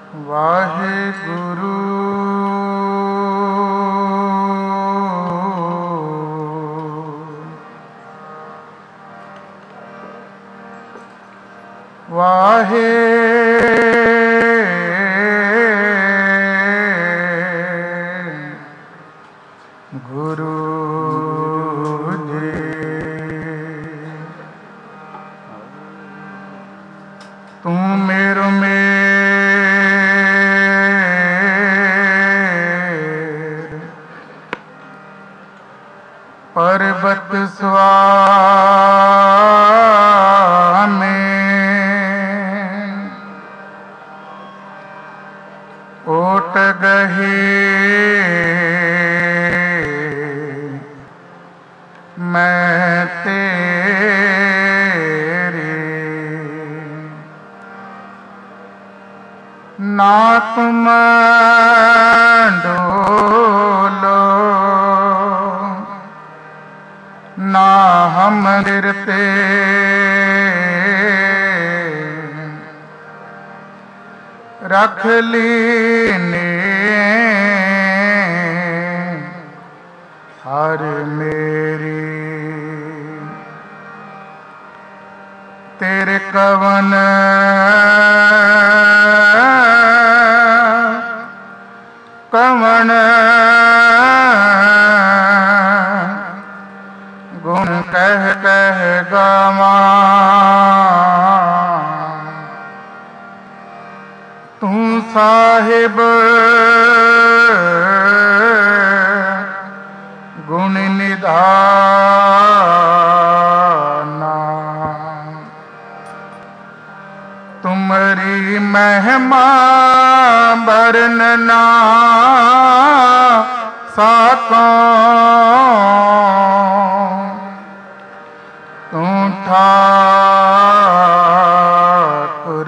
ਵਾਹਿਗੁਰੂ ਵਾਹਿਗੁਰੂ ਜੀ। ਤੂੰ ਮੇਰੋ ਮੇਰ ਪਰਬਤ ਸੁਆਮੀ ਓਟ ਗਹੀ ਮੈਂ ਤੇਰੀ ਨਾ ਤੁਮ ਡੋਲੋ ਨਾ ਹਮ गिरते रख लीने हर मेरी तेरे कवन कवन गुण कह कह गावा तू साहिब गुण निधाना तुमरी महिमा बरनना साको तू ठाकुर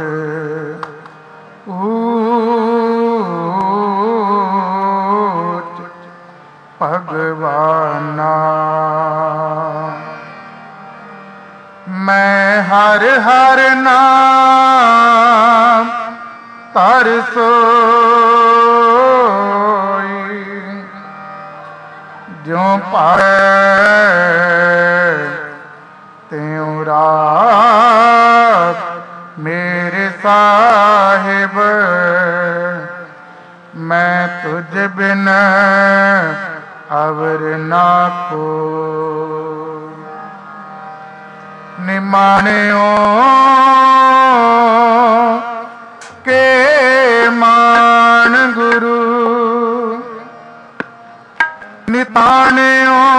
ऊच भगवाना। मैं हर हर नाम तर सोई ज्यों पाए त्यों राख मेरे साहिब मैं तुझ बिन अवर ना को निमाणियों के मान गुरु निताणियों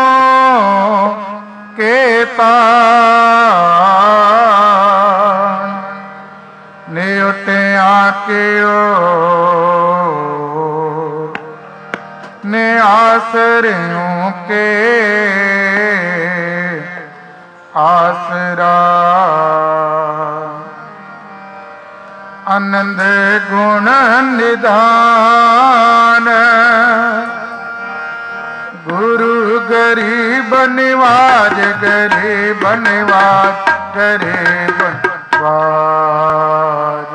के तान निउटिया के ने आसरियों के आसरा आनंद गुण निधान गुरु गरीब निवाज गरीब निवाज गरीब निवाज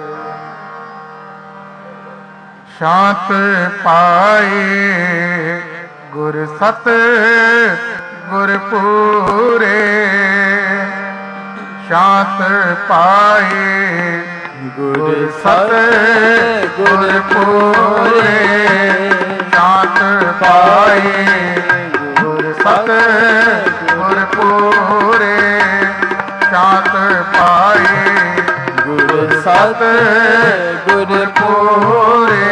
शांत पाए गुर सत गुर पूरे शांत पाए गुर सत गुर पूरे शांत पाए गुर सत गुर पूरे शांत पाए गुर सत गुर पूरे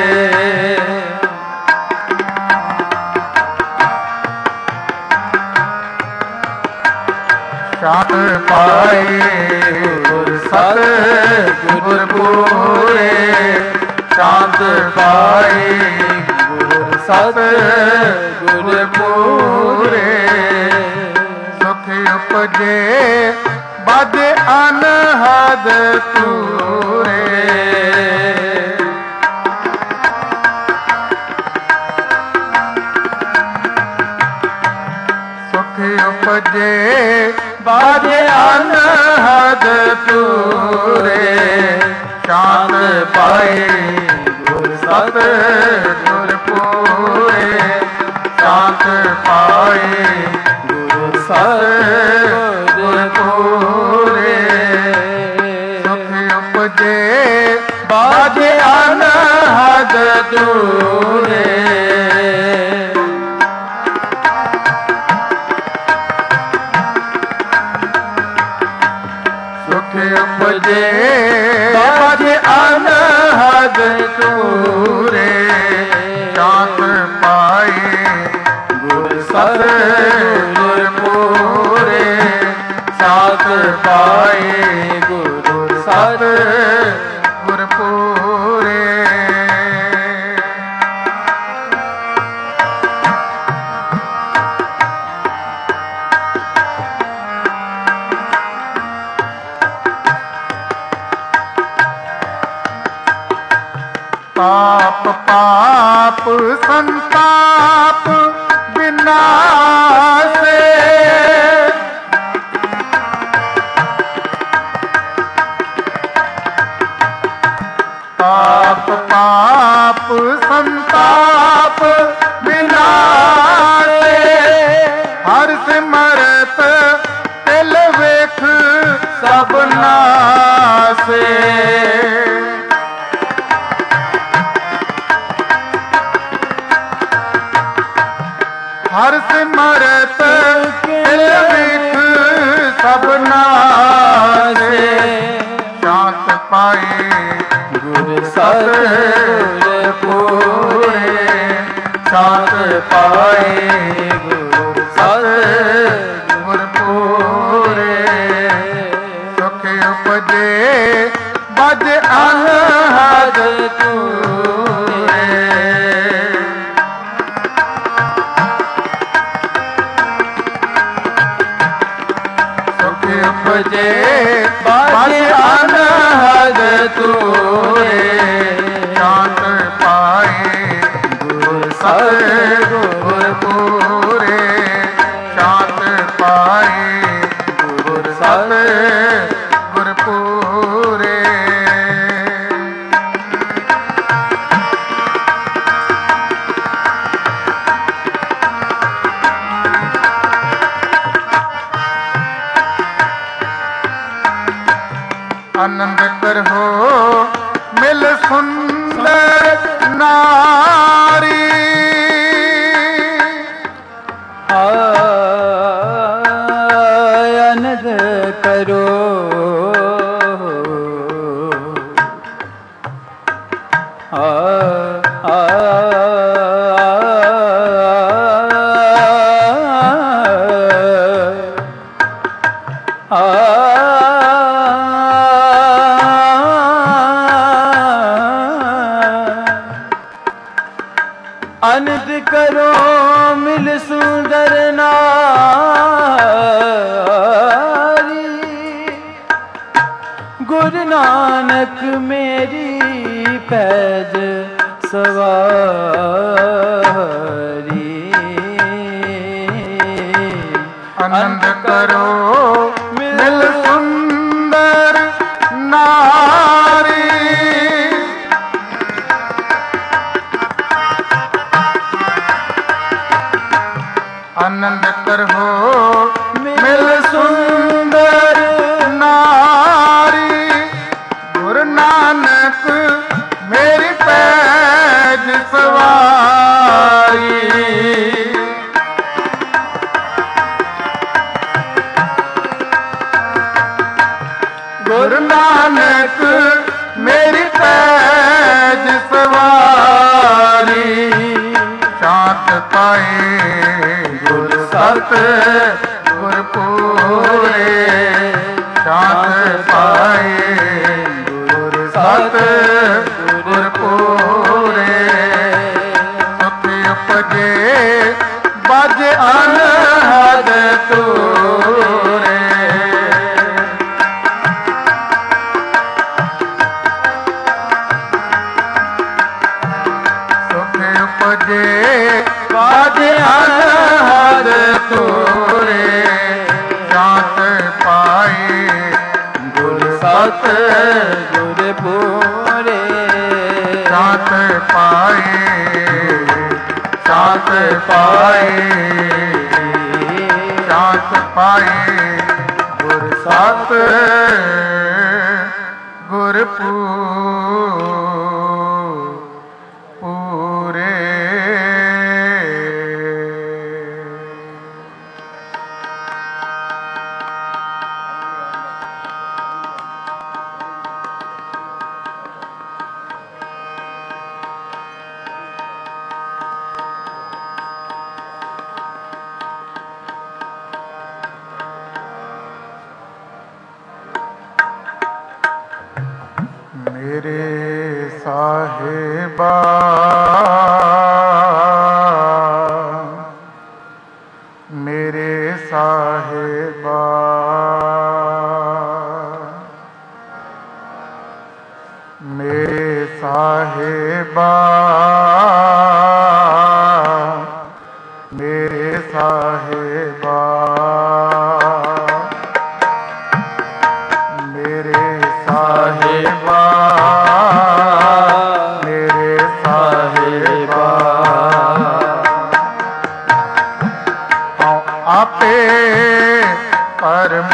शांत पाए गुर सत गुर पूरे शांत पाए गुर सत गुर पूरे सुख उपजे बद अनहद तूरे सुख उपजे बद अनहद तूरे ਸ਼ਾਂਤ ਪਾਏ ਗੁਰ ਸਤ ਗੁਰ ਪੂਰੇ ਸ਼ਾਂਤ ਪਾਏ ਗੁਰ ਸਤ ਗੁਰ ਪੂਰੇ ਸੁਖ ਉਪਜੇ ਬਾਝੇ ਅਨਹਦ ਦੂਰੇ ਸੁਖ ਉਪਜੇ ਬਾਝੇ ਅਨਹਦ ਦੂਰੇ ਸ਼ਾਂਤ ਪਾਏ ਗੁਰ ਸਤ ਗੁਰ ਪੂਰੇ ਸ਼ਾਂਤ ਪਾਏ ਗੁਰ ਸਤ ਗੁਰ ਪੂਰੇ ਤਾਪ ਪਾਪ ਸੰਤਾਪ ਵਿਨਾਸੇ ਤਾਪ ਪਾਪ ਸੰਤਾਪ ਵਿਨਾਸੇ ਹਰ ਸਿਮਰਤ ਤਿਲ ਵੇਖ ਸਭ ਨਾਸੇ ਹਰ ਸਿਮਰਤ ਤਿਲ ਵੇਖ ਸਭ ਨਾਸੇ ਸ਼ਾਂਤ ਪਾਏ ਗੁਰ ਸਤ ਗੁਰ ਪੂਰੇ ਸ਼ਾਂਤ ਪਾਏ ਗੁਰ ਸਤ ਗੁਰ ਪੂਰੇ ਸੁਖ ਉਪਜੇ ਬਜ ਅਨਹਦ ਤੂਰੇ ਉਪਜੇ ਬਾਝੇ ਅਨਹਦ ਤੂਰੇ ਸ਼ਾਂਤ ਪਾਏ ਗੁਰ ਸਤ ਗੁਰ ਪੂਰੇ ਸ਼ਾਂਤ ਪਾਏ ਗੁਰ ਸਤ ਗੁਰ ਪੂਰੇ ਆਨੰਦ ਕਰੋ ਮਿਲ ਸੁੰਦਰ ਨਾਰੀ ਆਨੰਦ ਕਰੋ ਅਨੰਦ ਕਰੋ ਮਿਲ ਸੁੰਦਰ ਨਾਰੀ ਗੁਰੂ ਨਾਨਕ ਮੇਰੀ ਪੈਜ ਸਵਾਰੀ ਆਨੰਦ ਕਰੋ ਮਿਲ ਸੁੰਦਰ ਨਾਰੀ ਆਨੰਦ ਕਰੋ ਮਿਲ ਸੁੰਦਰ ਨਾਰੀ ਗੁਰੂ ਨਾਨਕ ਮੇਰੀ ਪੈਜ ਸਵਾਰੀ ਗੁਰੂ ਨਾਨਕ ਮੇਰੀ ਪੈਜ ਸਵਾਰੀ ਸ਼ਾਂਤ ਪਾਏ ਗੁਰ ਸਤ ਗੁਰ ਪੂਰੇ ਸ਼ਾਂਤ ਪਾਏ ਗੁਰ ਸਤ ਗੁਰ ਪੂਰੇ ਸੁਖ ਉਪਜੇ ਬਜ ਅਨਹਦ ਤੂਰੇ ਸੁਖ ਉਪਜੇ ਬਜ ਅਨਹਦ ਤੂਰੇ ਸ਼ਾਂਤ ਪਾਏ ਗੁਰ ਸਤ ਗੁਰ ਪੂਰੇ तोरे शांत पाए शांत पाए शांत पाए गुर सत गुर पूरे मेरे साहिबा मेरे साहिबा मेरे साहिबा मेरे साहिबा मेरे साहिबा मेरे साहिबा आपे परम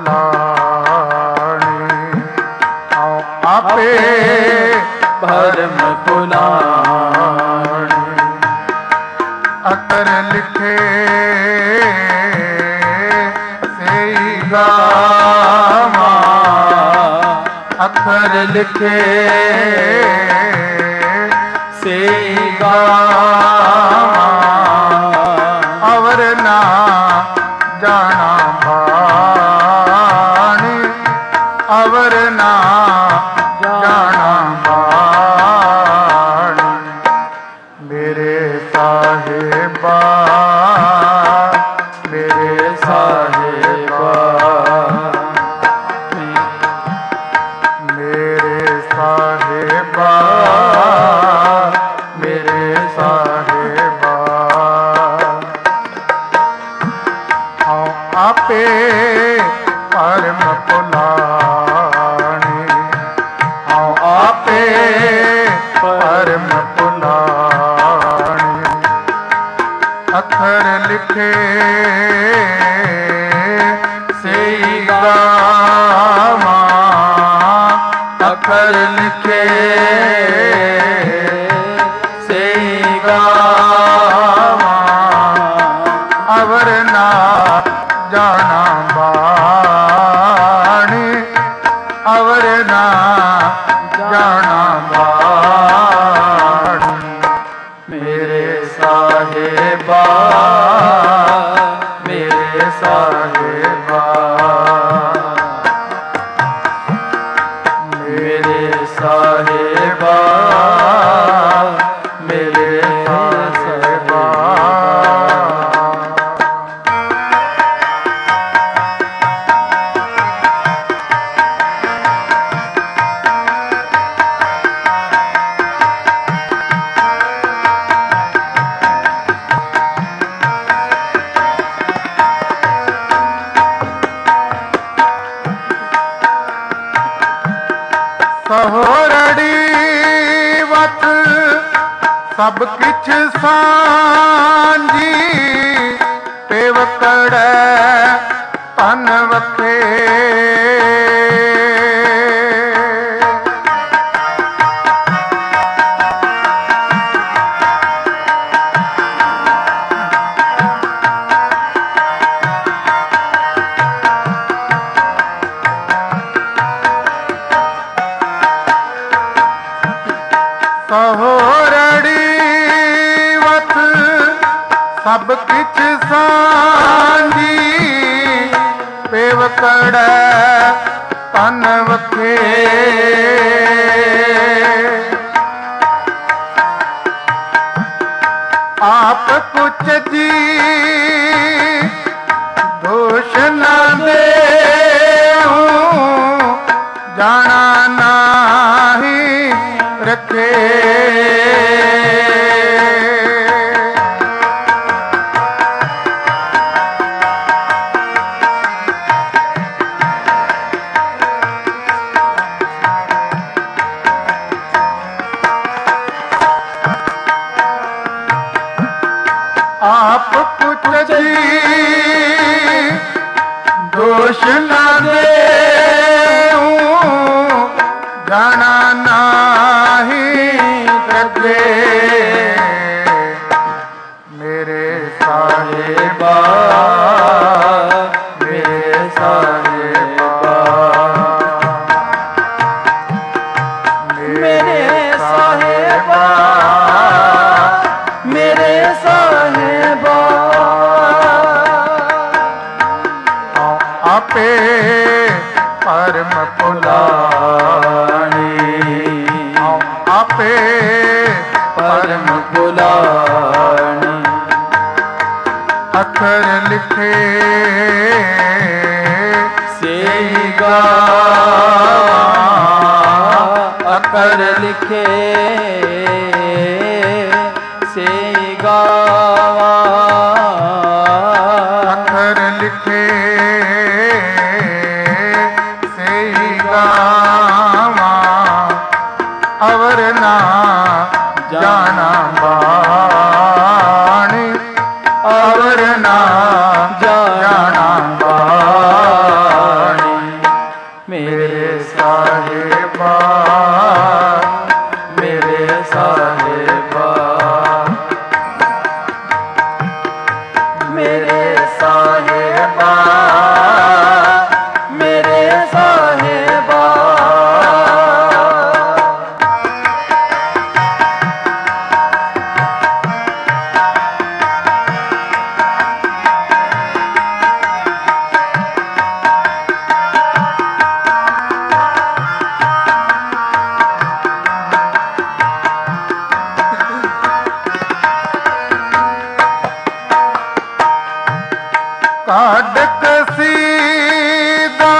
पुलाणी आपे परम पुलाणी अकर लिखे सेई गावा अखर लिखे से गावा अवर ना जाना बाणी अवर ना जाना बाणी मेरे साहिबा मेरे साहिबा मेरे साहिबा मेरे साहिबा हाँ आपे परम पुलाणी हाँ आपे परम पुलाणी अखर लिखे सेई गावा अखर लिखे से गावा अवर ना जाना बाणी अवर ना जाना बाणी मेरे साहिबा मेरे साहिबा मेरे साहिबा मेरे साहिबा सहोरड़ी वत सब किछ सांझी पेवकड़ तन वखे सहोरड़ी वत सब किछ सांझी पेवकड़ तन वखे आप कुछ जी दोष न दे जाना नाही रखे ਜਾਣਾ ਨਾਹੀ ਰਖੇ ਮੇਰੇ ਸਾਹਿਬਾ ਮੇਰੇ ਸਾਹਿਬਾ ਮੇਰੇ ਸਾਹਿਬਾ ਮੇਰੇ ਸਾਹਿਬਾ ਆਪੇ ਪਰਮ ਪੁਲਾਣੀ ਆਪੇ ਪਰਮ ਪੁਲਾਣੀ ਅੱਖਰ ਲਿਖੇ ਸੇਈ ਗਾਵਾ ਅੱਖਰ ਲਿਖੇ ਸੇਈ ਗਾਵਾ ਅੱਖਰ ਲਿਖੇ ਸੇਈ ਗਾਵਾਂ ਅਵਰ ਨਾ ਜਾਣਾ ਬਾਣੀ ਅਵਰ ਨਾ ਜਾਣਾ ਬਾਣੀ ਮੇਰੇ ਸਾਹਿਬਾ ਮੇਰੇ ਸਾਹਿਬਾ ਮੇਰੇ ਸਾਹਿਬਾ ਮੇਰੇ ਸਾਹਿਬਾ ਕਾਢ ਕਸੀਦਾ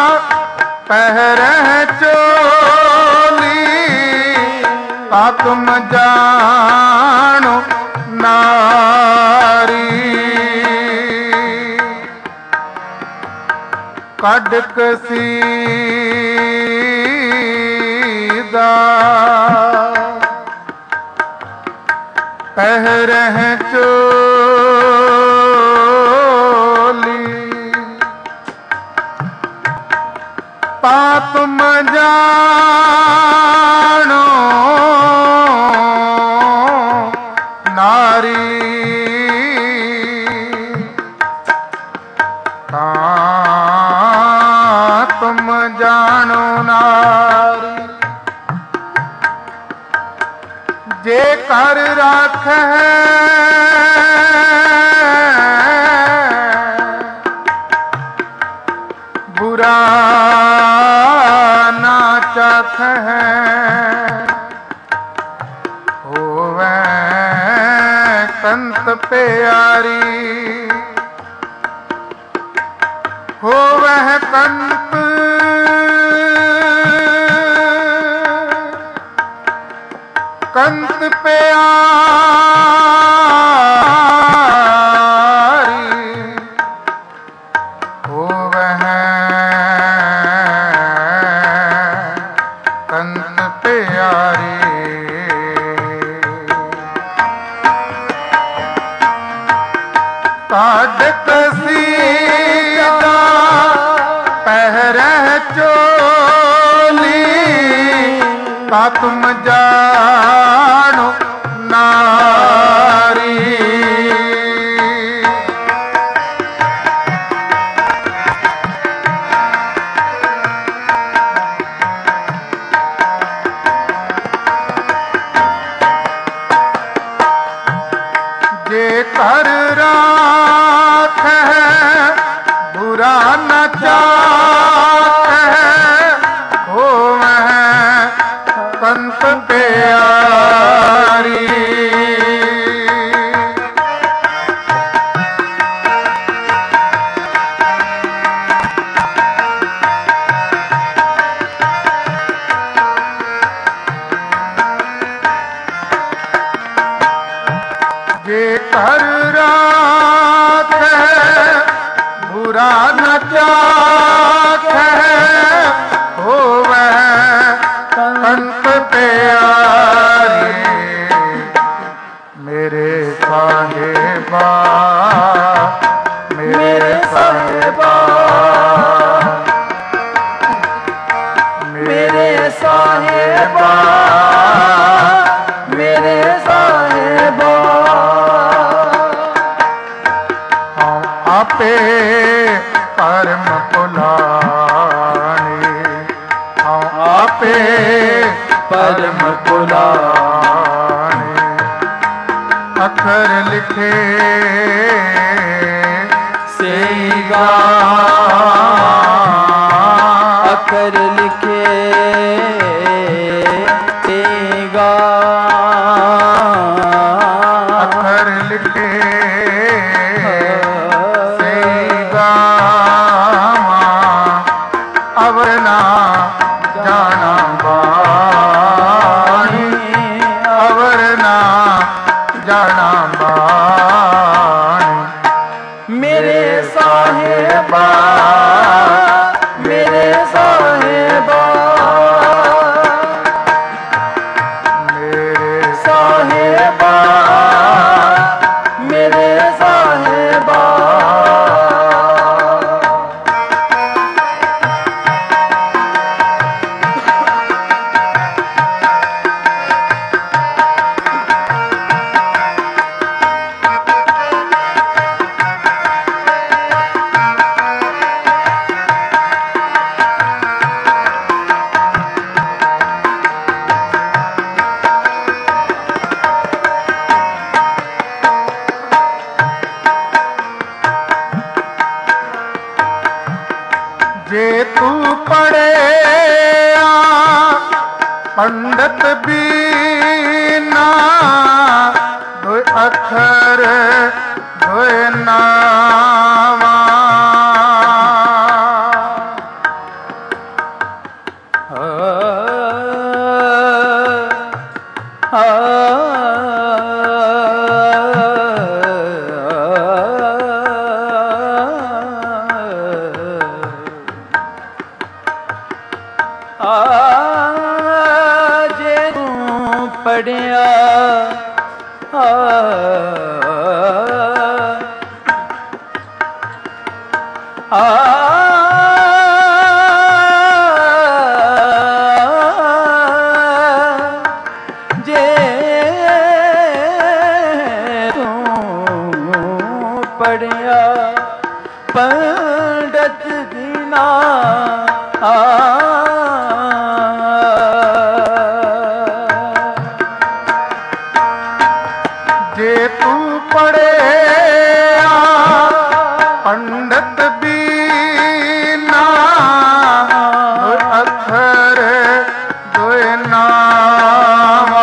ਪਹਿਰਹਿ ਚੋਲੀ ਤਾ ਤੁਮ ਜਾਣੋ ਨਾਰੀ ਕਾਢ ਕਸੀਦਾ ਪਹਿਰਹਿ ਚੋਲੀ ਤਾ ਤੁਮ ਜਾਣੋ ਨਾਰੀ ਤਾ ਤੁਮ ਜਾਣੋ ਨਾਰੀ ਜੇ ਕਰ ਰਾਖੈ ਬੁਰਾ ਨਾ ਚਾਖੈ ਹੋਵੈ ਸੰਤ ਪਿਆਰੀ ਹੋਵੈ ਕੰਤ ਕੰਤ ਪਿਆਰੀ ਹੋਵੈ ਕੰਤ ਪਿਆਰੀ ਕਾਢ ਕਸੀਦਾ ਪਹਿਰਹਿ ਚੋਲੀ ਤਾ ਤੁਮ ਜਾਣੋ ਨਾਰੀ ਜੇ ਕਰ ਰਾਖੈ ਬੁਰਾ ਨ ਚਾਖੈ ਹੋਵੈ ਕੰਤ ਪਿਆਰੀ ਜੇ ਕਰ ਰਾਖੈ ਬੁਰਾ ਨ ਚਾਖੈ ਹੋਵੈ ਕੰਤ ਪਿਆਰੀ ਮੇਰੇ ਸਾਹਿਬਾ ਮੇਰੇ ਸਾਹਿਬਾ ਮੇਰੇ ਸਾਹਿਬਾ ਸਾਹਿਬਾ ਮੇਰੇ ਸਾਹਿਬਾ ਆਪੇ ਪਰਮ ਪੁਲਾਣੀ ਆਪੇ ਪਰਮ ਪੁਲਾਣੀ ਅੱਖਰ ਲਿਖੇ ਸੇਗਾ ਅੱਖਰ ਲਿਖੇ ਸੇਗਾ ਅੱਖਰ ਲਿਖੇ ਸੇਗਾ ਅਵਰ ਨਾ ਜਾਣਾ ਬਾਣੀ ਅਵਰ ਨਾ ਜਾਣਾ ਬਾਣੀ ਮੇਰੇ ਸਾਹਿਬਾ ਮੇਰੇ ਸਾਹਿਬਾ ਮੇਰੇ ਸਾਹਿਬਾ ਮੇਰੇ ਸਾਹਿਬਾ जे तू पढ़े पंडित बीना दो अक्षर दो नावा ਜੇ ਤੂੰ ਪੜਿਆ ਜੇ ਤੂੰ ਪੜਿਆ ਪੰਡਤ ਦੀਨਾ जे तू पढ़े पंडित बीना दो अक्षर दो नावा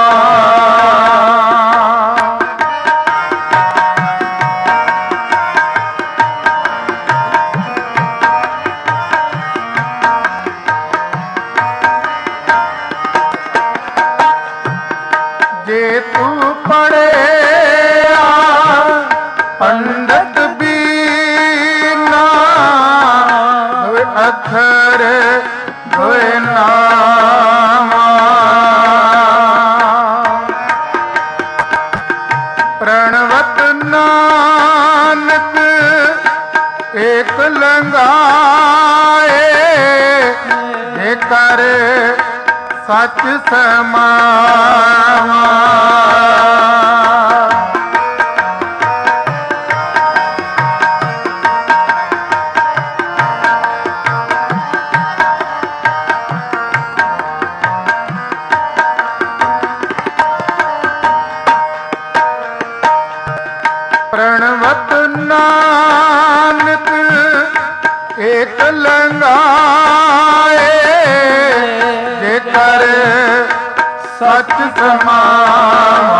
जे तू पढ़े पंडित बीना दो अक्षर दो नावा प्रणवत नानक एक लंगाए जे कर सच समावा प्रणवत नानक एक लंगाए जे कर सच समावा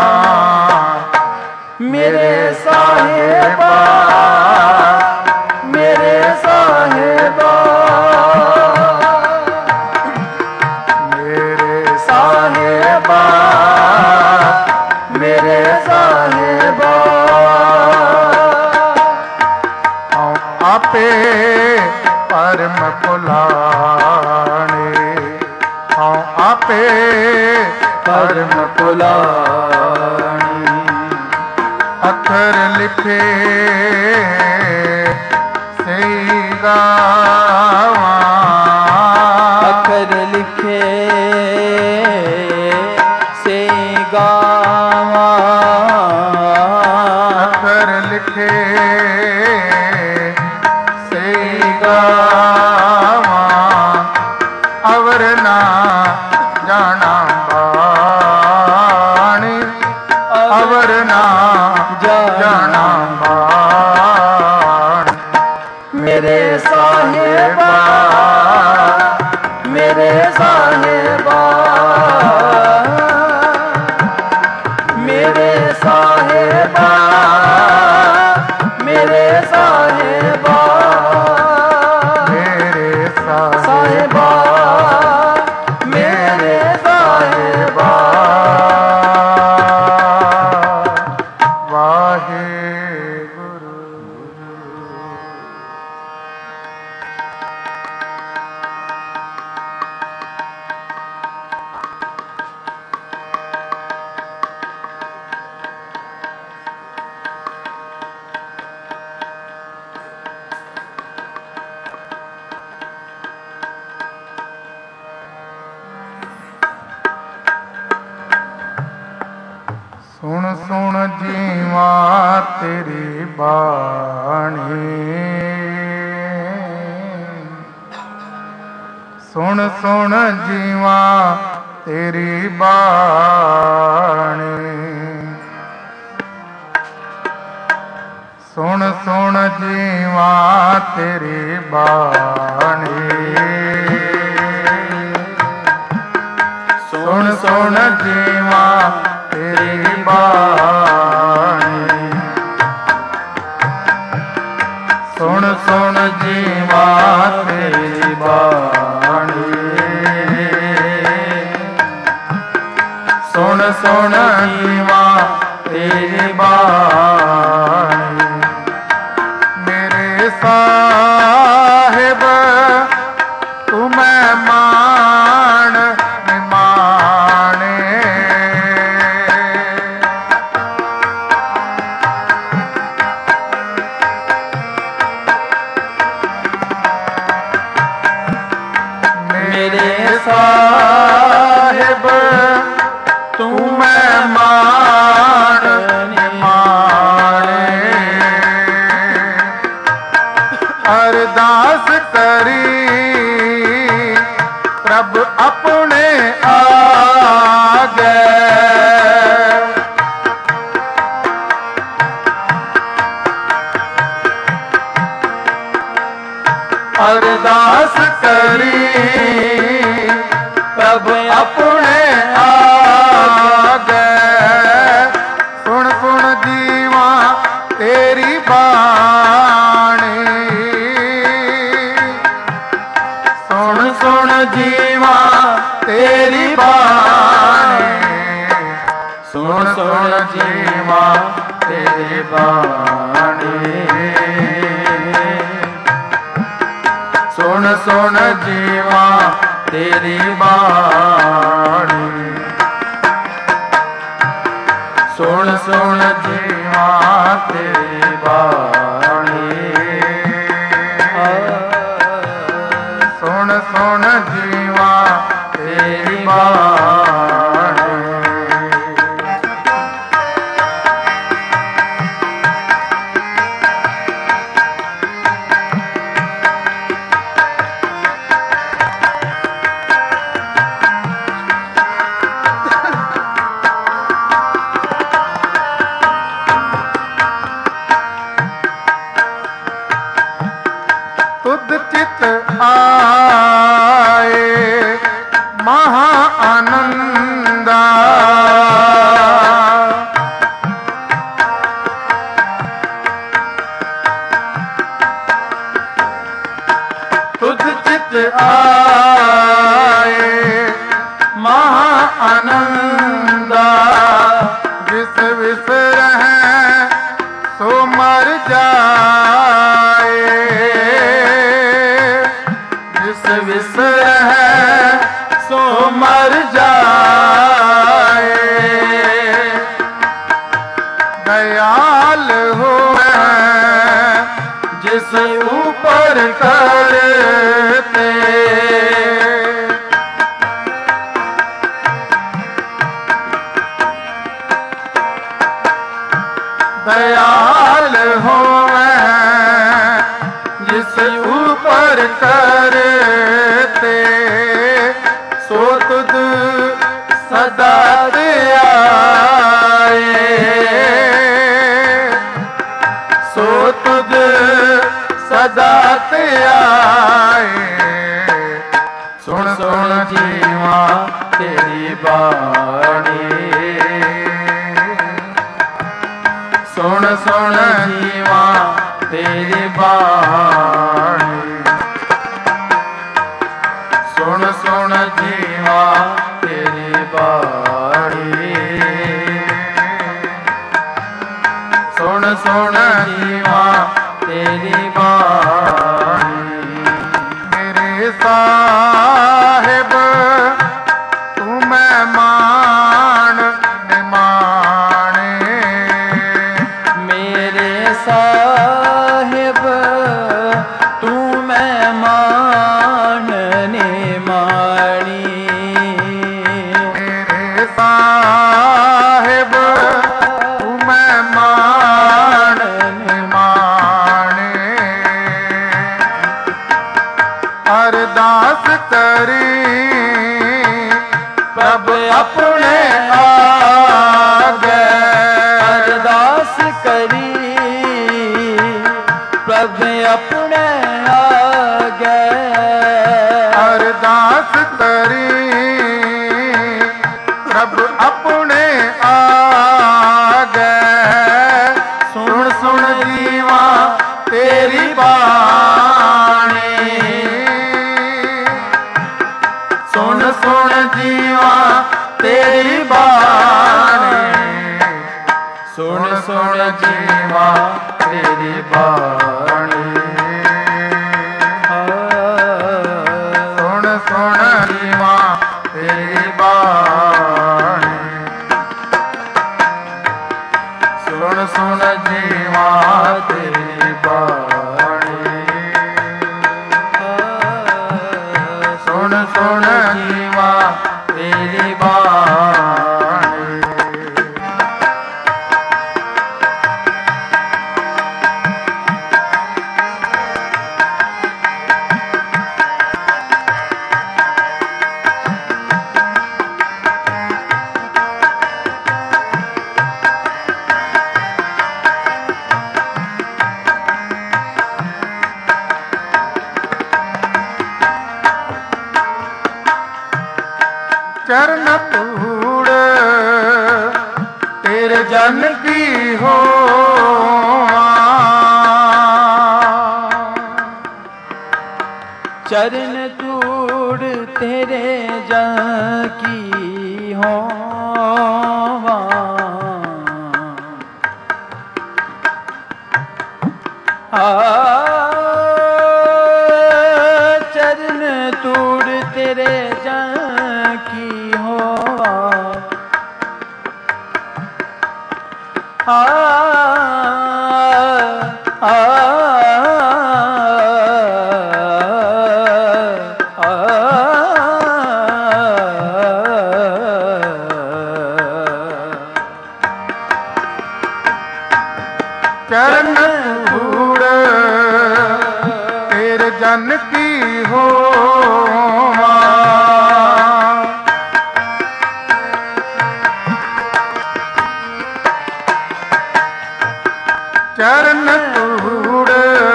मेरे साहिबा मेरे साहिबा मेरे साहिबा मेरे साहिबा आपे परम पुलाने आपे परम पुलानी अक्षर लिखे सही गावा अक्षर लिखे ਸੁਣ ਸੁਣ ਜੀਵਾ ਤੇਰੀ ਬਾਣੀ, ਸੁਣ ਸੁਣ ਜੀਵਾ ਤੇਰੀ ਬਾਣੀ, ਸੁਣ ਸੁਣ ਜੀਵਾ ਤੇਰੀ ਬਾਣੀ, ਸੁਣ ਸੁਣ ਜੀਵਾ ਤੇਰੀ ਬਾਣੀ, ਸੁਣ ਸੁਣ ਜੀਵਾ ਤੇਰੀ ਬਾਣੀ, ਸੁਣ ਸੁਣ ਜੀਵਾ ਤੇਰੀ ਬਾਣੀ। ਮੇਰੇ ਸਾਹਿਬ ਤੂੰ ਮਹਿਮਾਨ ਨਿਮਾਣੇ, ਮੇਰੇ ਸਾਹਿਬ ਤੂੰ ਮਹਿਮਾਨ ਨਿਮਾਣੇ, ਅਰਦਾਸ ਕਰੀ ਪ੍ਰਭ ਆਪਣੇ ਆਗੇ, ਅਰਦਾਸ ਕਰੀ ਪ੍ਰਭ ਆਪਣੇ ਆਗੇ, ਸੁਣ ਸੁਣ ਜੀਵਾ ਤੇਰੀ ਬਾਣੀ, ਸੁਣ ਸੁਣ ਜੀਵਾ ਤੇਰੀ ਬਾਣੀ, ਸੁਣ ਸੁਣ ਜੀਵਾ ਤੇਰੀ ਬਾਣੀ, ਸੁਣ ਸੁਣ ਜੀਵਾ ਤੇਰੀ ਬਾਣੀ, ਸੁਣ ਸੁਣ ਜੀਵਾ ਤੇਰੀ ਬਾਣੀ, ਸੁਣ ਸੁਣ ਜੀਵਾ ਤੇਰੀ ਬਾਣੀ। ਤੁਧ ਚਿਤ ਆਏ ਮਹਾ ਆਨੰਦਾ, ਤੁਧ ਚਿਤ ਆਏ ਮਹਾ ਆਨੰਦਾ, ਜਿਸ ਵਿਸ ਰਹਿ ਸੋ ਮਰ ਜਾਏ, ਜਿਸ ਵਿਸ ਰਹਿ ਸੋ ਮਰ ਜਾਏ, ਦਇਆਲ ਹੋਵੇ ਜਿਸ ਉਪਰ ਕਰਤੇ, दयाल होवे जिस ऊपर करते, सो तुद सदा आए, सो तुद सदा आए, सुन सुन जीवा तेरी बाणी, सुन सुन जीवा तेरी बाणी, सुन सुन जीवा तेरी बाणी, सुन सुन जीवा तेरी बाणी। मेरे साहिब तू मेहमान निमाणे, मेरे साहिब तू मेहमान निमाणी, मेरे साहिब अपने आगे अरदास करी प्रभु अपने आगे अरदास करी प्रभु अपने आगे सुन सुन जीवा तेरी बाणी सुन सुन जीवा तेरी बाणी सुन सुन जीवा तेरी बाणी सुन सुन जीवा तेरी बाणी सुन सुन जीवा तेरी बाणी सुन सुन जीवा तेरी बाणी चरण धूड़ तेरे जन की हो चरण धूड़ तेरे जन की हो चरण धूड़ तेरे जन की हो चरण धूड़ तेरे जन की हो चरण धूड़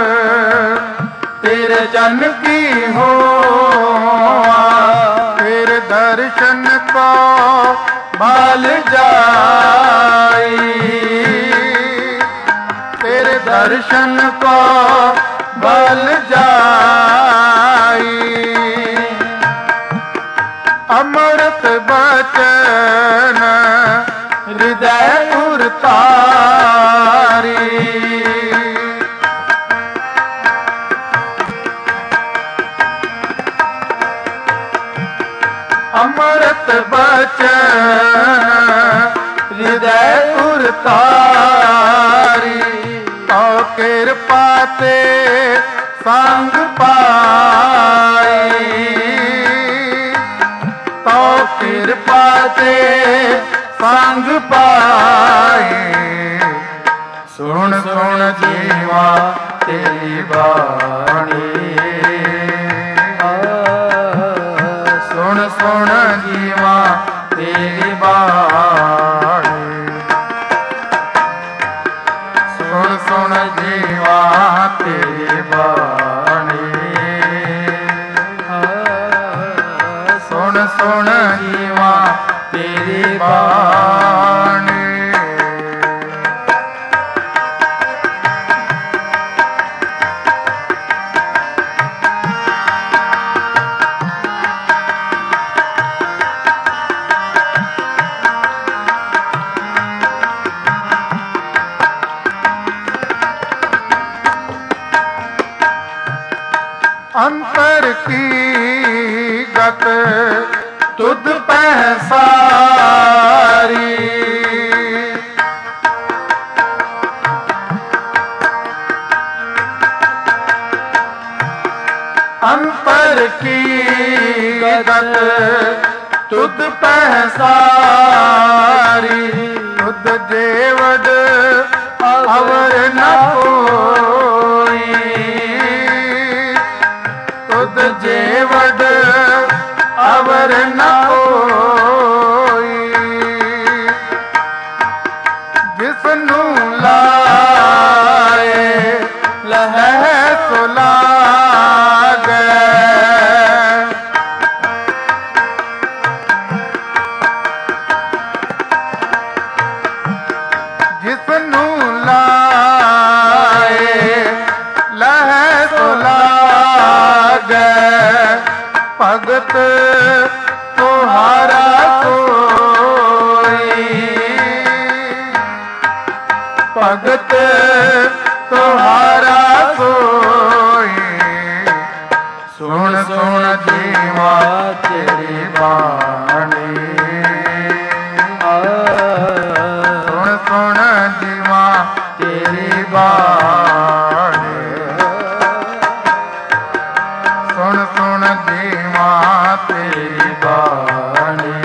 तेरे जन की हो तेरे दर्शन को बाल जाई तेरे दर्शन को बल जाई अमृत बचन हृदय उरतारी अमृत बचन हृदय उरतारी तो कृपा ते संग पाई तो कृपा ते संग पाई सुन सुन जीवा तेरी बाणी सुन सुन जीवा तेरी बाणी सुन सुन जीवा तेरी बाणी सुन सुन जीवा तेरी बाणी अंतर की गत तुद पहसारी अंतर की गत तुद पहसारी तुद जेवड अवर न कोई तुद जेवड अवर न कोई तुम्हारा कोई, भगत तुम्हारा कोई। सुन सुन जीवा तेरी बाणी, सुन सुन जीवा तेरी बाणी, सुन सुन जीवा तेरी बाणी,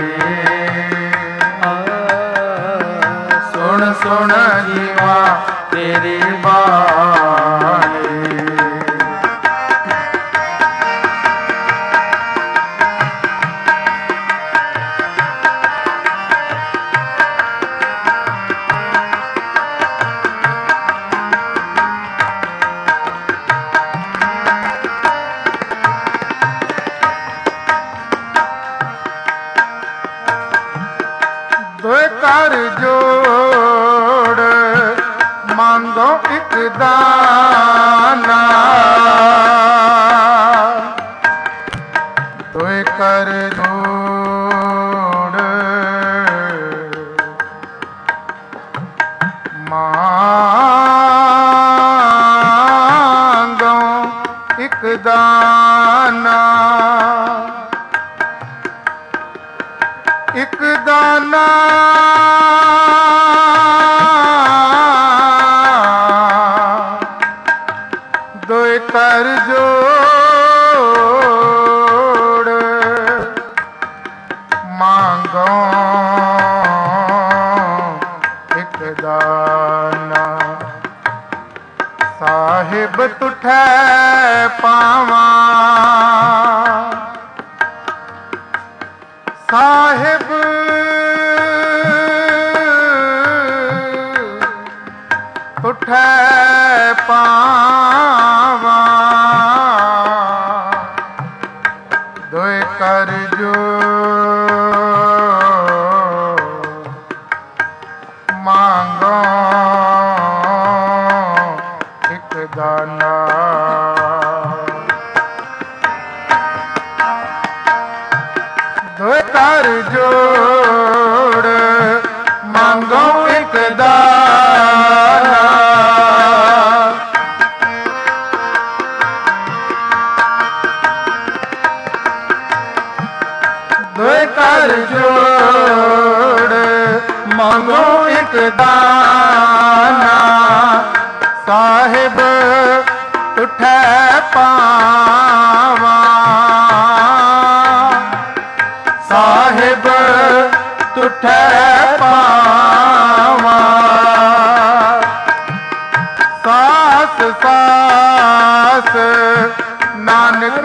सुन सुन जीवा तेरी बाणी। कर जोड़ मांगो एक दाना, तो कर जोड़ मांगो एक दाना, एक दाना दो कर जोड़ मांगो एक दाना। साहिब तुठै पावा, साहिब तुठै पावा, दोए कर जोड़ मांगो एक दाना। दोए कर जोड़ मांगो एक दाना, दोए कर जोड़ मांगो एक दाना। साहिब तुठै पावा, साहिब तुठै पावा, सास सास नानक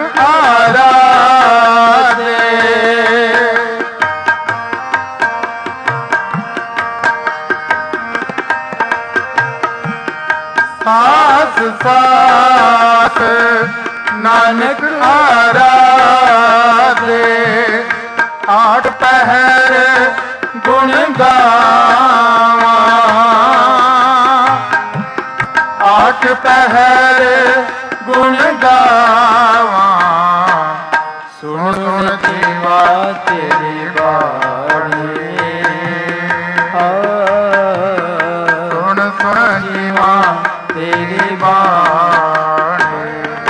आराधे। सास सास नानक आराधे। आठ पहर गुण गावा, आठ पहर गुण गावा। सुन सुन जीवा तेरी बाणी, सुन सुन जीवा तेरी बाणी,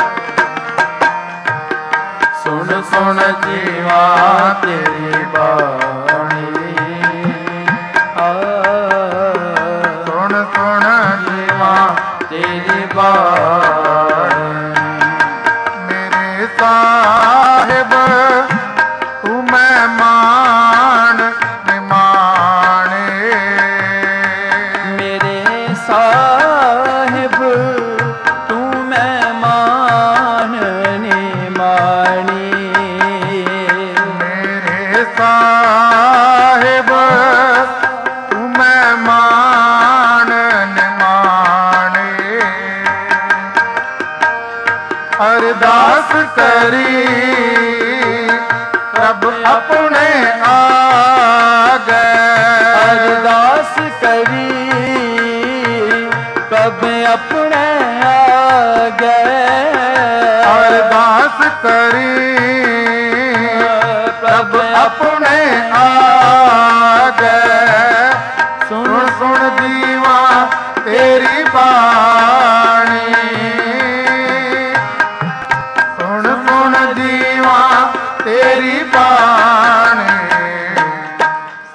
सुन सुन जीवा तेरी बाणी, सुन सुन जीवा तेरी बाणी। मेरे साहिब तू मेहमान निमाने, मेरे साहिब तू मेहमान निमानी। मेरे साहिब तू मेहमान निमाने। अरदास करी रब अपने आ गए, अरदास करी कब अपने आ गए। अरदास करी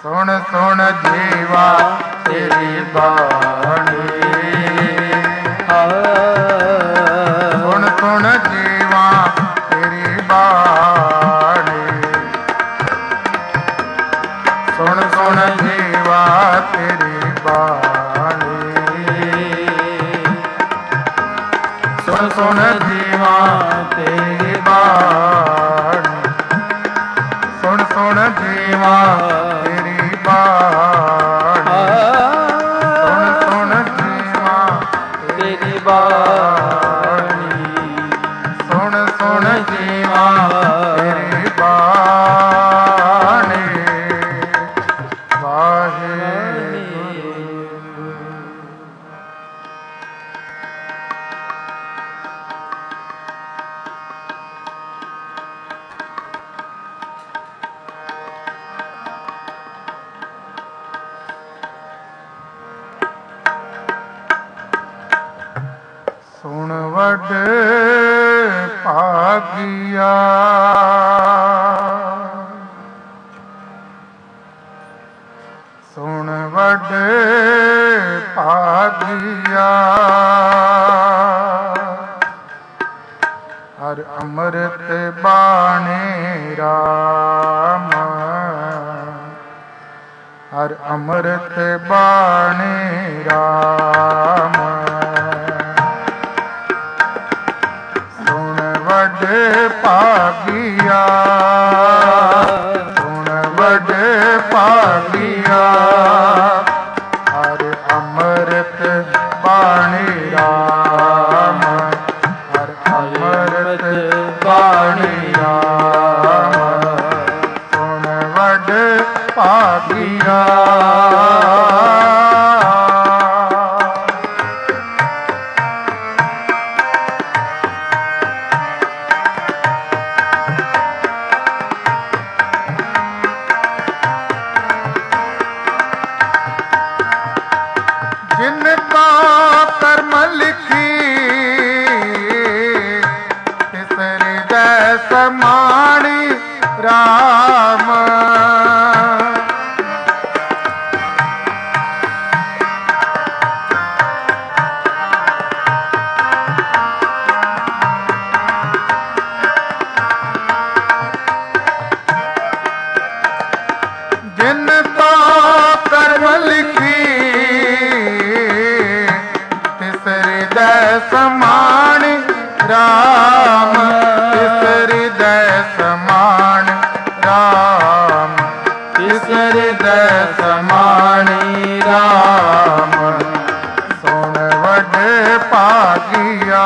ਸੁਣ ਸੁਣ ਜੀਵਾ ਤੇਰੀ ਬਾਣੀ ਸੁਣ ਸੁਣ ਜੀਵਾ ਤੇਰੀ ਬਾਣੀ ਸੁਣ ਸੁਣ ਜੀਵਾ ਤੇਰੀ ਬਾਣੀ ਸੁਣ ਸੁਣ ਜੀਵਾ ਤੇਰੀ ਬਾਣੀ ਸੁਣ ਸੁਣ ਜੀਵਾ ਤੇਰੀ ਬਾਣੀ ਸੁਣ ਸੁਣ ਜੀਵਾ ਤੇਰੀ ਬਾਣੀ ਸੁਣ ਸੁਣ ਜੀਵਾ ਤੇਰੀ ਬਾਣੀ ਵਾਹਿਗੁਰੂ। ਸੁਣ ਵੱਡ ਭਾਗਿਆ ਸੁਣ ਵੱਡ ਭਾਗਿਆ ਹਰ ਅੰਮ੍ਰਿਤ ਬਾਣੀ ਰਾਮ ਹਰ ਅੰਮ੍ਰਿਤ ਬਾਣੀ ਰਾਮ ਸੁਣ ਵੱਡ ਭਾਗਿਆ ਸੁਣ ਵੱਡ ਭਾਗਿਆ ਹਰ ਅੰਮ੍ਰਿਤ ਬਾਣੀ ਰਾਮ ਹਰ ਅੰਮ੍ਰਿਤ ਬਾਣੀ ਰਾਮ ਸੁਣ ਵੱਡ ਭਾਗਿਆ जिन का कर्म लिखी तिस हृदय समाणी राम जिन का कर्म लिखी समान राम तिस हृदय समान राम तिस हृदय समानी राम सुन वड भागिया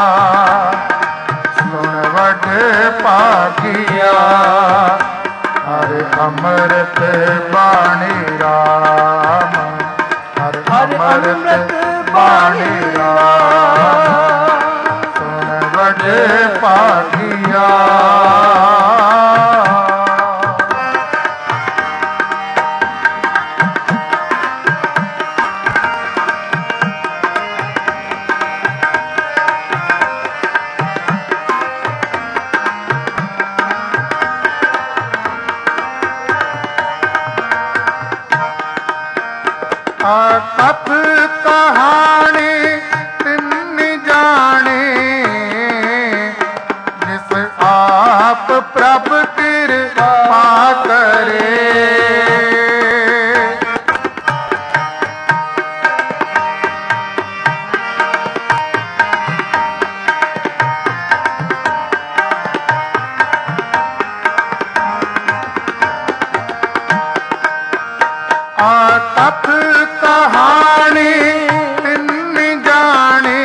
सुन वड भागिया हर अमृत बाणी राम हर अमृत बाणी राम सुन वड भागिया कथ कहानी तिन जाने जिस आप प्रभ कृपा करे कथ कहानी तिन जाने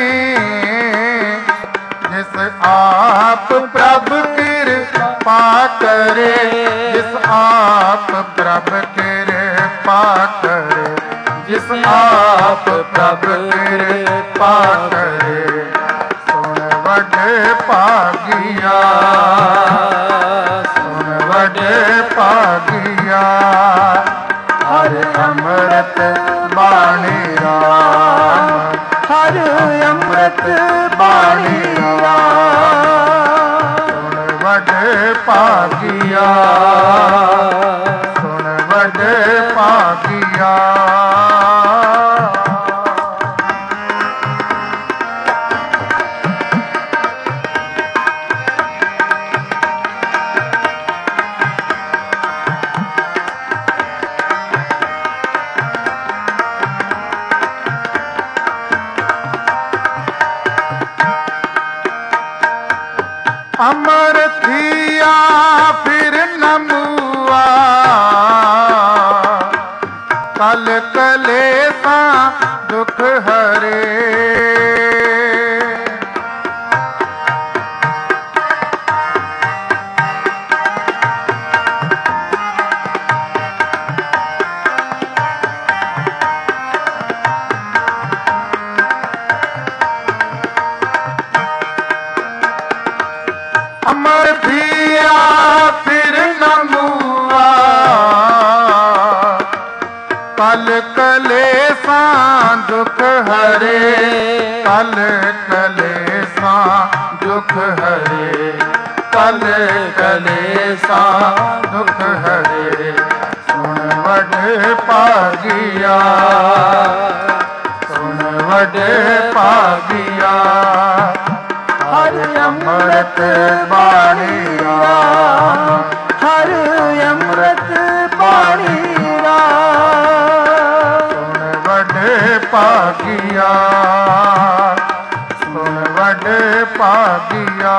जिस आप प्रभ कृपा करे जिस आप प्रभ कृपा करे जिस आप प्रभ कृपा करे सुन वड भागिया सुन वड भागिया हर अमृत बाणी राम हर अमृत बाणी राम सुन वड भागिया सुन वड ਭਾਗਿਆ। अमर थिया फिर न मुआ, कल कलेसा दुख हरे। अमर थिया फिर न मुआ, कल कलेसा दुख हरे। कल कलेसा दुख हरे, कल कलेसा दुख हरे। सुन वड भागिया, सुन वड भागिया। हर अमृत बाणी राम, हर अमृत बाणी राम। सुन वड भागिया, सुन वड भागिया।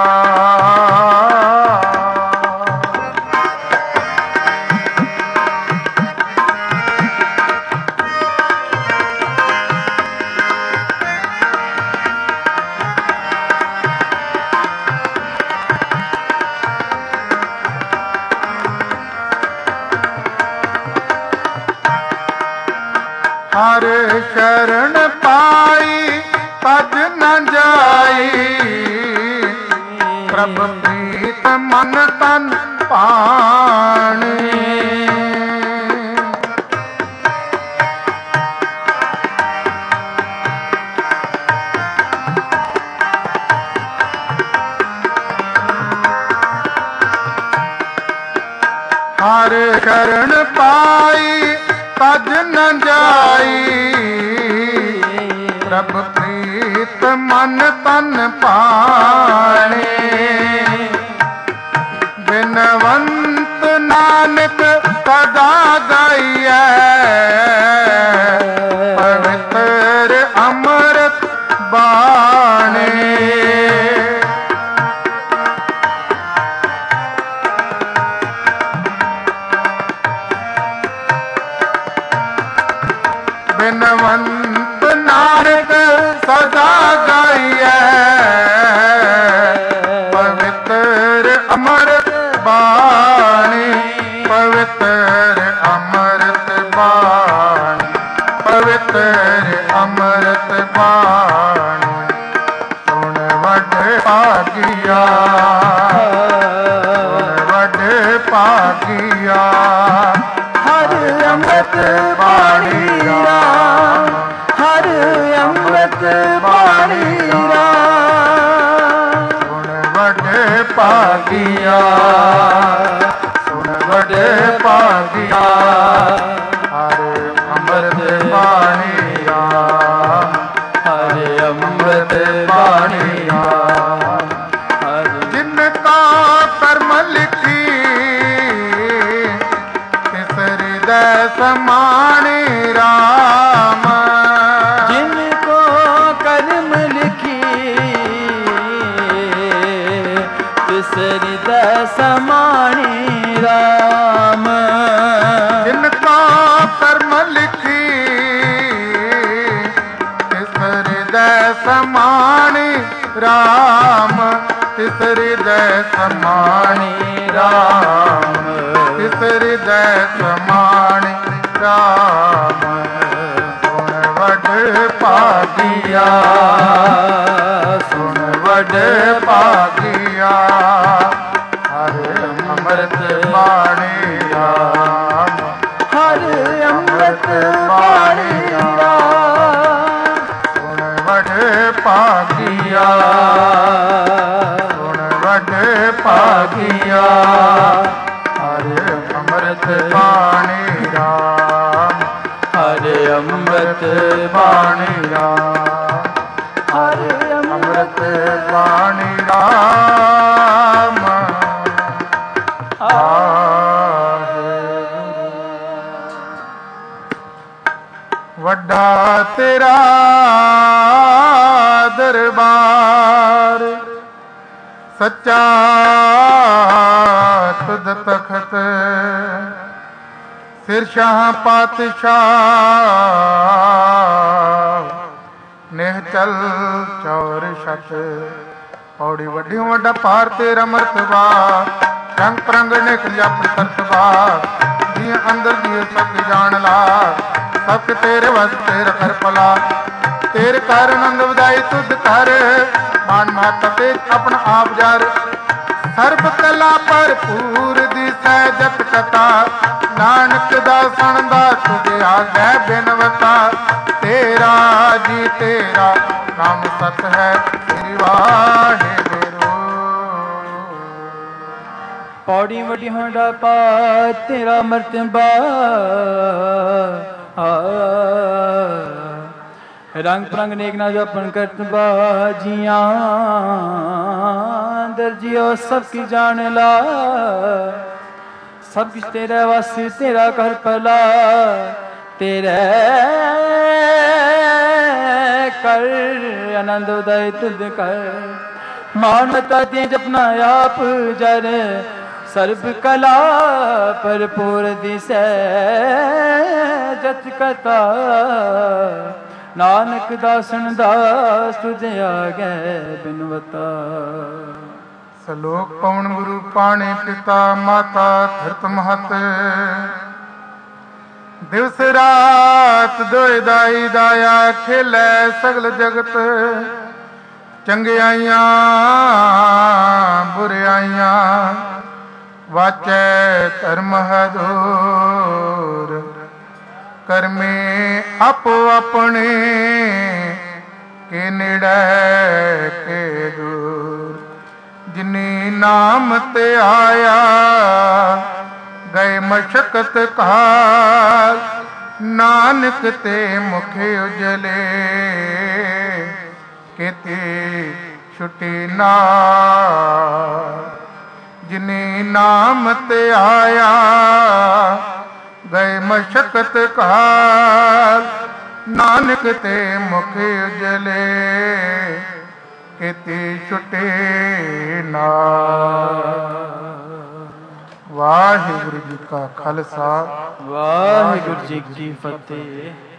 हर शरण पाई पद न जाई, प्रभु प्रीत मन तन पाणी। हर शरण पाई पद न जाई, प्रभु प्रीत मन तन पाणे। बिनवंत नानक सदा गाइए, पवित्र अमृत बाणे। बिनवंत नानक सदा गाइए, पवित्र अमृत बाणी। पवित्र अमृत बाणी, पवित्र अमृत बाणी। सुन वड भागिया, सुन वड भागिया। हर अमृत बाणी राम, हर अमृत बाणी राम। सुन वड भागिया, सुन वड भागिया। हर अमृत बाणी राम, हर अमृत बाणी राम। जिनका कर्म लिखी हृदय समाने राम। जिनको कर्म लिखी तिस हृदय समाने राम। जिनका कर्म लिखी तिस हृदय समाने राम। तिस हृदय समाने राम, तिस हृदय समाने राम। सुन वड भागिया, सुन वड भागिया। हर अमृत बाणी राम, हर अमृत बाणी राम। सुन वड भागिया, सुन वड भागिया। हर अमृत बाणी राम। ਅੰਮ੍ਰਿਤ ਬਾਣੀ ਰਾਮ, ਹਰਿ ਅੰਮ੍ਰਿਤ ਬਾਣੀ ਰਾਮ। ਵੱਡਾ ਤੇਰਾ ਦਰਬਾਰ, ਸੱਚਾ ਤੁਧ ਤਖਤ, ਸਿਰ ਸ਼ਾਹ ਪਾਤਸ਼ਾਹ, ਨੇਹ ਚਲ ਚੌਰ ਛਤ। ਪੌੜੀ ਵੱਡੀ ਵੱਡਾ ਪਾਰ ਤੇਰਾ ਮਰਤਬਾ, ਰੰਗ ਪ੍ਰੰਗ ਨੇ ਆਪਣੀ ਕਰਤਬਾ। ਜੀ ਅੰਦਰ ਜੀ ਸਭ ਜਾਣ ਲਾ, ਸਭ ਤੇਰੇ ਵਾਸਤੇ ਰਖਰ ਭਲਾ। ਤੇਰੇ ਕਰ ਆਨੰਦ ਵਧਾਈ ਤੁਧ ਕਰ, ਮਾਨ ਮਾਤਾ ਤੇ ਆਪਣਾ ਆਪ ਜਰ। ਸਰਬ ਕਲਾ ਭਰਪੂਰ ਦੀ ਸਹਿਜਤ ਕਥਾ, ਨਾਨਕ ਦਾ ਸੁਣਦਾ ਤੁਝ ਆਗੈ ਬਿਨਵਤਾ। ਤੇਰਾ ਜੀ ਤੇਰਾ ਨਾਮ ਸਤ ਹੈ, ਸ੍ਰੀ ਵਾਹਿਗੁਰੂ। ਪੌੜੀ ਵੱਡੀ ਹੋਂਡਾ ਪਾ ਤੇਰਾ ਮਰਤਬਾ, ਰੰਗ ਪ੍ਰੰਗ ਨੇਕ ਨਾ ਜਪਨ ਕਰਤਬਾ। ਜੀਆਂ ਦਰਜੀਓ ਸਭ ਕੀ ਜਾਣ ਲਾ, ਸਭ ਕੁਛ ਤੇਰਾ ਵਸ ਤੇਰਾ ਕਰ ਭਲਾ। ਤੇਰੇ ਕਰ ਆਨੰਦ ਉਦੈ ਤੁਧ ਕਰ, ਮਾਨਤਾ ਤੇ ਜਪਨਾ ਆਪ ਜਰ। ਸਰਬ ਕਲਾ ਭਰਪੂਰ ਦਿਸੈ ਜਤ ਕਥਾ, ਨਾਨਕ ਦਾਸਨ ਦਾਸ ਤੁਝ ਆਗੈ ਬਿਨਵਤਾ। ਸਲੋਕ ਪਵਨ ਗੁਰੂ ਪਾਣੀ ਪਿਤਾ ਮਾਤਾ ਧਰਤ ਮਹਤ। ਦਿਵਸ ਰਾਤ ਦੋਇ ਦਾਈ ਦਾਇਆ, ਖੇਲੇ ਸਗਲ ਜਗਤ। ਚੰਗਿਆਈਆਂ ਬੁਰਿਆਈਆਂ, ਵਾਚੈ ਧਰਮ ਹਦੂਰ। ਕਰਮੇ ਆਪੋ ਆਪਣੇ, ਕੇ ਨੇੜੇ ਕੇ ਦੂਰ। ਜਿਨੀ ਨਾਮ ਤੇ ਆਇਆ, ਗਏ ਮਸ਼ਕਤ ਕਾਲ। ਨਾਨਕ ਤੇ ਮੁਖ ਉਜਲੇ, ਕੀਤੀ ਛੁਟੀ ਨਾਲ। ਜਿਨੀ ਨਾਮ ਤੇ ਆਇਆ, ਗਏ ਮਸ਼ਕਤ ਕਾਲ। ਨਾਨਕ ਤੇ ਮੁਖ ਉਜਲੇ, ਕੀਤੀ ਛੁਟੇ ਨਾਲ। ਵਾਹਿਗੁਰੂ ਜੀ ਕਾ ਖਾਲਸਾ, ਵਾਹਿਗੁਰੂ ਜੀ ਕੀ ਫਤਿਹ।